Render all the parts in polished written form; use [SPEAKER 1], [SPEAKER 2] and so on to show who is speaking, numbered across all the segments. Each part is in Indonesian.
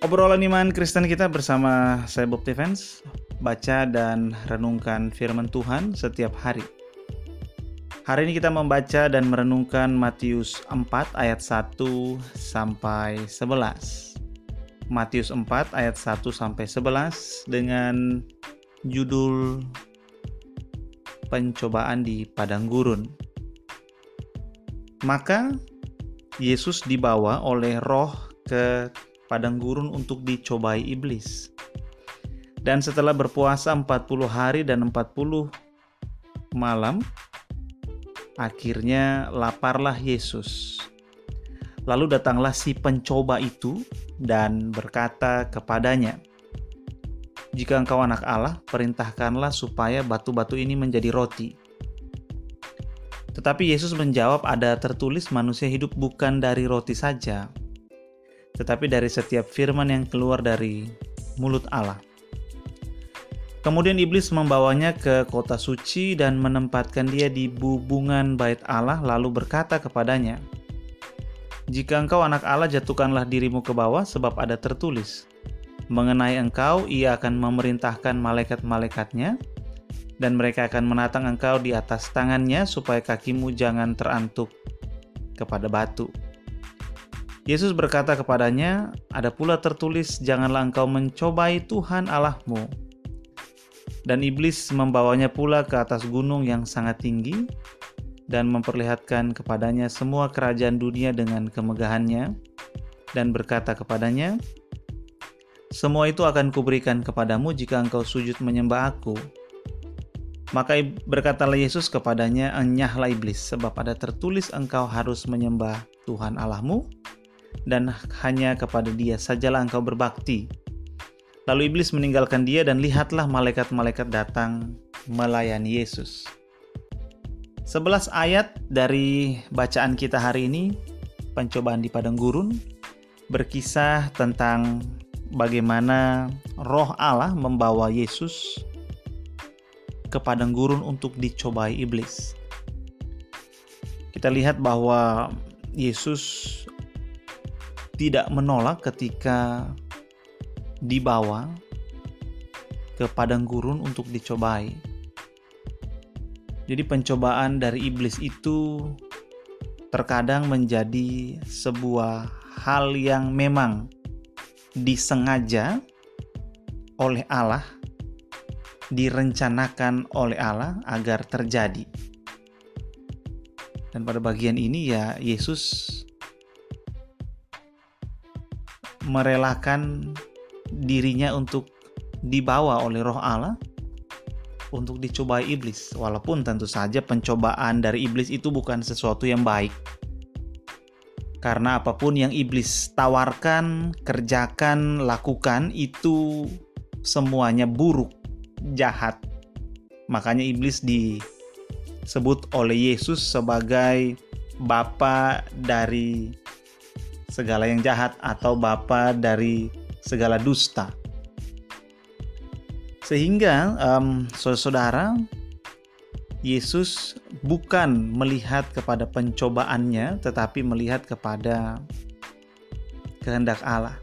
[SPEAKER 1] Obrolan iman Kristen kita bersama saya Bob Defense, baca dan renungkan firman Tuhan setiap hari. Hari ini kita membaca dan merenungkan Matius 4 ayat 1 sampai 11. Matius 4 ayat 1 sampai 11 dengan judul pencobaan di padang gurun. Maka Yesus dibawa oleh Roh ke padang gurun untuk dicobai iblis. Dan setelah berpuasa 40 hari dan 40 malam, akhirnya laparlah Yesus. Lalu datanglah si pencoba itu dan berkata kepadanya, "Jika engkau anak Allah, perintahkanlah supaya batu-batu ini menjadi roti." Tetapi Yesus menjawab, "Ada tertulis, manusia hidup bukan dari roti saja, tetapi dari setiap firman yang keluar dari mulut Allah." Kemudian iblis membawanya ke kota suci dan menempatkan dia di bubungan bait Allah, lalu berkata kepadanya, "Jika engkau anak Allah, jatuhkanlah dirimu ke bawah, sebab ada tertulis, mengenai engkau ia akan memerintahkan malaikat-malaikatnya, dan mereka akan menatang engkau di atas tangannya, supaya kakimu jangan terantuk kepada batu." Yesus berkata kepadanya, "Ada pula tertulis, janganlah engkau mencobai Tuhan Allahmu." Dan iblis membawanya pula ke atas gunung yang sangat tinggi dan memperlihatkan kepadanya semua kerajaan dunia dengan kemegahannya, dan berkata kepadanya, "Semua itu akan kuberikan kepadamu jika engkau sujud menyembah aku." Maka berkatalah Yesus kepadanya, "Enyahlah iblis, sebab ada tertulis, engkau harus menyembah Tuhan Allahmu, dan hanya kepada Dia sajalah engkau berbakti." Lalu iblis meninggalkan dia, dan lihatlah malaikat-malaikat datang melayani Yesus. 11 ayat dari bacaan kita hari ini, pencobaan di padang gurun, berkisah tentang bagaimana Roh Allah membawa Yesus ke padang gurun untuk dicobai iblis. Kita lihat bahwa Yesus tidak menolak ketika dibawa ke padang gurun untuk dicobai. Jadi pencobaan dari iblis itu terkadang menjadi sebuah hal yang memang disengaja oleh Allah, direncanakan oleh Allah agar terjadi. Dan pada bagian ini ya Yesus merelakan dirinya untuk dibawa oleh Roh Allah untuk dicobai iblis, walaupun tentu saja pencobaan dari iblis itu bukan sesuatu yang baik, karena apapun yang iblis tawarkan, kerjakan, lakukan itu semuanya buruk, jahat. Makanya iblis disebut oleh Yesus sebagai bapa dari segala yang jahat atau bapa dari segala dusta. Sehingga saudara, Yesus bukan melihat kepada pencobaannya, tetapi melihat kepada kehendak Allah.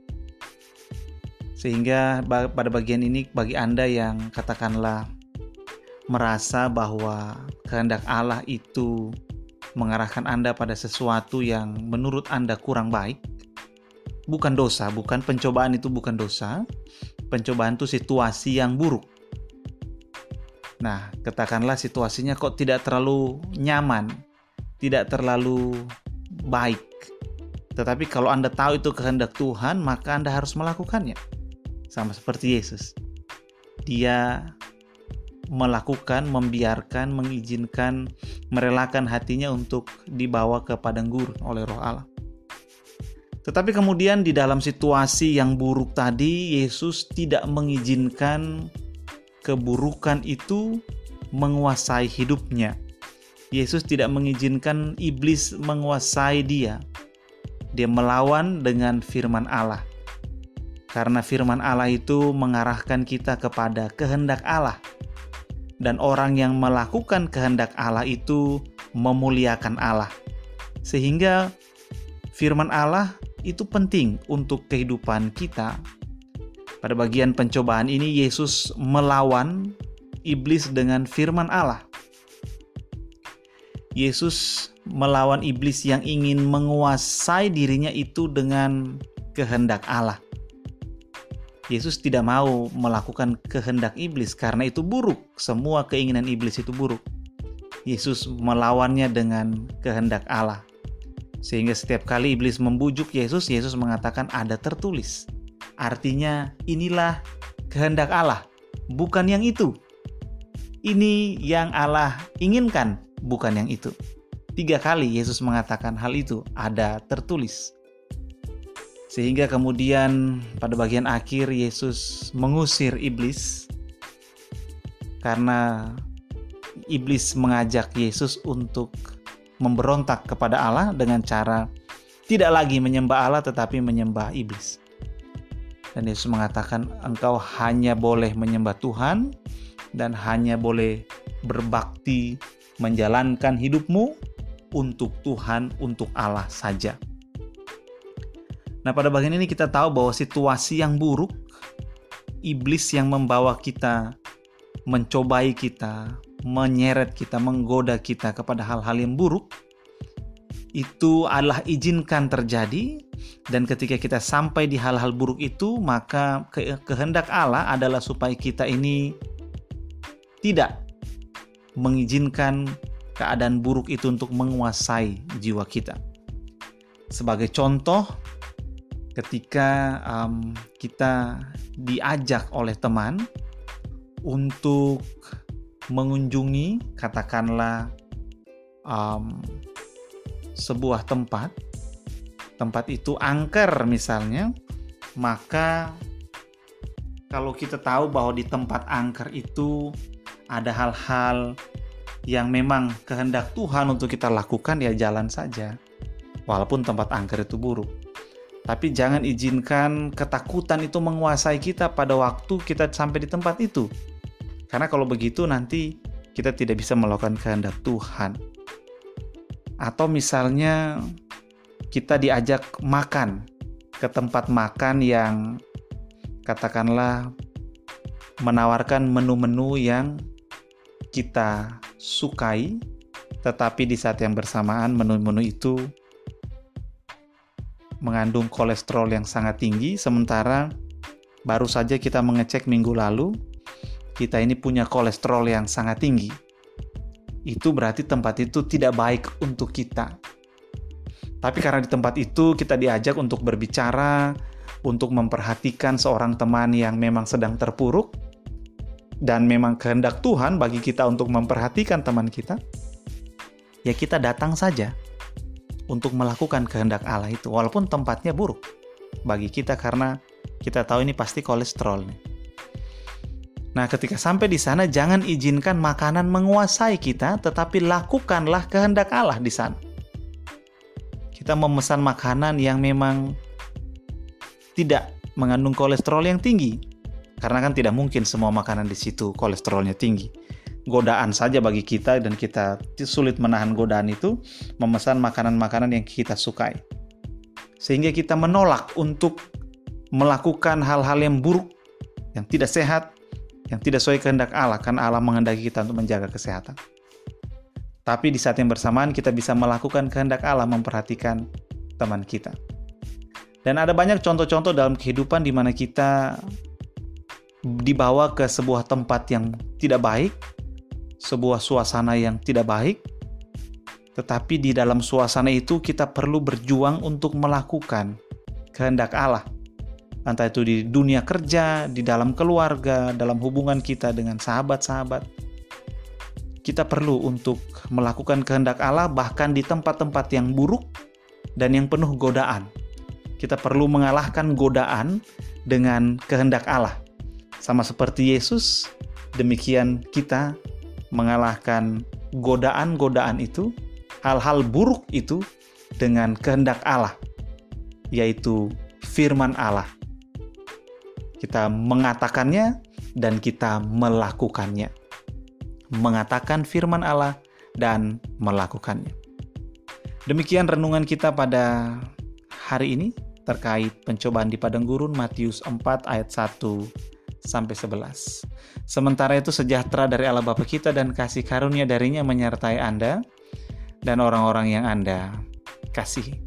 [SPEAKER 1] Sehingga pada bagian ini, bagi Anda yang katakanlah merasa bahwa kehendak Allah itu mengarahkan Anda pada sesuatu yang menurut Anda kurang baik, bukan dosa, bukan pencobaan itu bukan dosa. Pencobaan itu situasi yang buruk. Nah, katakanlah situasinya kok tidak terlalu nyaman, tidak terlalu baik. Tetapi kalau Anda tahu itu kehendak Tuhan, maka Anda harus melakukannya. Sama seperti Yesus. Dia melakukan, membiarkan, mengizinkan, merelakan hatinya untuk dibawa ke padang gurun oleh Roh Allah. Tetapi kemudian di dalam situasi yang buruk tadi, Yesus tidak mengizinkan keburukan itu menguasai hidupnya. Yesus tidak mengizinkan iblis menguasai dia. Dia melawan dengan firman Allah. Karena firman Allah itu mengarahkan kita kepada kehendak Allah. Dan orang yang melakukan kehendak Allah itu memuliakan Allah. Sehingga firman Allah itu penting untuk kehidupan kita. Pada bagian pencobaan ini, Yesus melawan iblis dengan firman Allah. Yesus melawan iblis yang ingin menguasai dirinya itu dengan kehendak Allah. Yesus tidak mau melakukan kehendak iblis karena itu buruk. Semua keinginan iblis itu buruk. Yesus melawannya dengan kehendak Allah. Sehingga setiap kali iblis membujuk Yesus, Yesus mengatakan ada tertulis. Artinya inilah kehendak Allah, bukan yang itu. Ini yang Allah inginkan, bukan yang itu. 3 kali Yesus mengatakan hal itu, ada tertulis. Sehingga kemudian pada bagian akhir Yesus mengusir iblis karena iblis mengajak Yesus untuk memberontak kepada Allah dengan cara tidak lagi menyembah Allah tetapi menyembah iblis. Dan Yesus mengatakan engkau hanya boleh menyembah Tuhan dan hanya boleh berbakti menjalankan hidupmu untuk Tuhan, untuk Allah saja. Nah, pada bagian ini kita tahu bahwa situasi yang buruk, iblis yang membawa kita, mencobai kita, menyeret kita, menggoda kita kepada hal-hal yang buruk, itu adalah izinkan terjadi. Dan ketika kita sampai di hal-hal buruk itu, maka kehendak Allah adalah supaya kita ini tidak mengizinkan keadaan buruk itu untuk menguasai jiwa kita. Sebagai contoh, ketika kita diajak oleh teman untuk mengunjungi katakanlah sebuah tempat itu angker misalnya, maka kalau kita tahu bahwa di tempat angker itu ada hal-hal yang memang kehendak Tuhan untuk kita lakukan, ya jalan saja walaupun tempat angker itu buruk. Tapi jangan izinkan ketakutan itu menguasai kita pada waktu kita sampai di tempat itu. Karena kalau begitu nanti kita tidak bisa melakukan kehendak Tuhan. Atau misalnya kita diajak makan ke tempat makan yang katakanlah menawarkan menu-menu yang kita sukai, tetapi di saat yang bersamaan menu-menu itu mengandung kolesterol yang sangat tinggi, sementara baru saja kita mengecek minggu lalu, kita ini punya kolesterol yang sangat tinggi. Itu berarti tempat itu tidak baik untuk kita. Tapi karena di tempat itu kita diajak untuk berbicara, untuk memperhatikan seorang teman yang memang sedang terpuruk, dan memang kehendak Tuhan bagi kita untuk memperhatikan teman kita, ya kita datang saja untuk melakukan kehendak Allah itu, walaupun tempatnya buruk bagi kita karena kita tahu ini pasti kolesterol nih. Nah, ketika sampai di sana jangan izinkan makanan menguasai kita, tetapi lakukanlah kehendak Allah di sana. Kita memesan makanan yang memang tidak mengandung kolesterol yang tinggi, karena kan tidak mungkin semua makanan di situ kolesterolnya tinggi. Godaan saja bagi kita dan kita sulit menahan godaan itu, memesan makanan-makanan yang kita sukai. Sehingga kita menolak untuk melakukan hal-hal yang buruk, yang tidak sehat, yang tidak sesuai kehendak Allah, karena Allah menghendaki kita untuk menjaga kesehatan. Tapi di saat yang bersamaan kita bisa melakukan kehendak Allah, memperhatikan teman kita. Dan ada banyak contoh-contoh dalam kehidupan di mana kita dibawa ke sebuah tempat yang tidak baik, sebuah suasana yang tidak baik, tetapi di dalam suasana itu kita perlu berjuang untuk melakukan kehendak Allah. Entah itu di dunia kerja, di dalam keluarga, dalam hubungan kita dengan sahabat-sahabat. Kita perlu untuk melakukan kehendak Allah bahkan di tempat-tempat yang buruk dan yang penuh godaan. Kita perlu mengalahkan godaan dengan kehendak Allah. Sama seperti Yesus, demikian kita mengalahkan godaan-godaan itu, hal-hal buruk itu dengan kehendak Allah, yaitu firman Allah. Kita mengatakannya dan kita melakukannya. Mengatakan firman Allah dan melakukannya. Demikian renungan kita pada hari ini. terkait pencobaan di padang gurun, Matius 4 ayat 1-11. Sementara itu sejahtera dari Allah Bapa kita dan kasih karunia darinya menyertai Anda dan orang-orang yang Anda kasihi.